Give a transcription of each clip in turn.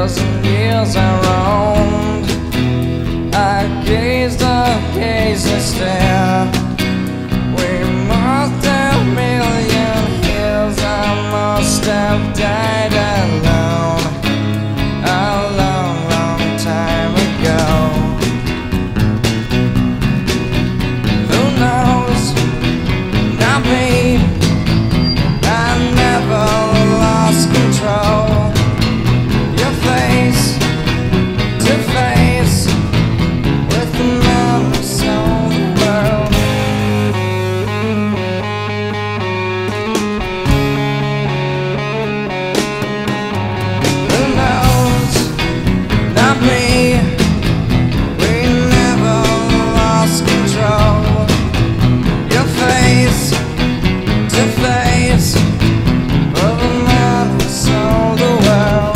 years and years I roamed. I gazed and stared. We must have million years. I must have died alone a long, long time ago. Who knows? Not me. I never lost control. Your face to face with the man who sold the world. Who knows? Not me. We never lost control. Your face to face with the man who sold the world.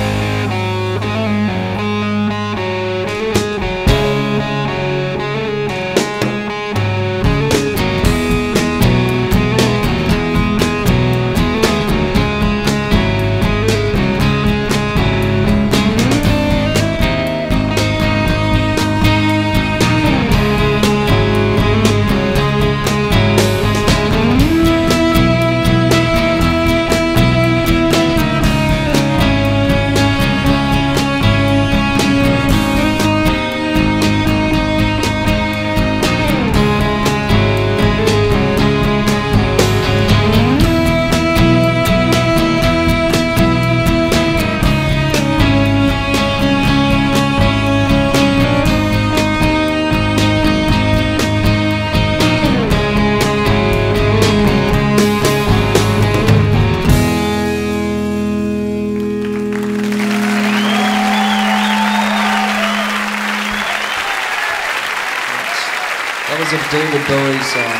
That was a David Bowie song.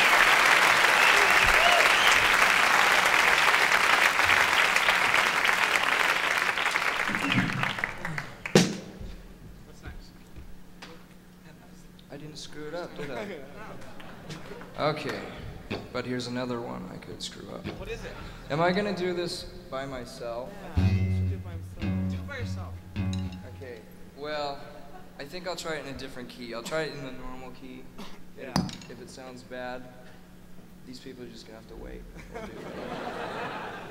What's next? I didn't screw it up, did I? Okay, but here's another one I could screw up. What is it? Am I gonna do this by myself? Yeah, you should do it by himself. Do it by yourself. Okay, well, I think I'll try it in a different key. I'll try it in the normal key. Yeah. If it sounds bad, these people are just gonna have to wait. We'll do it.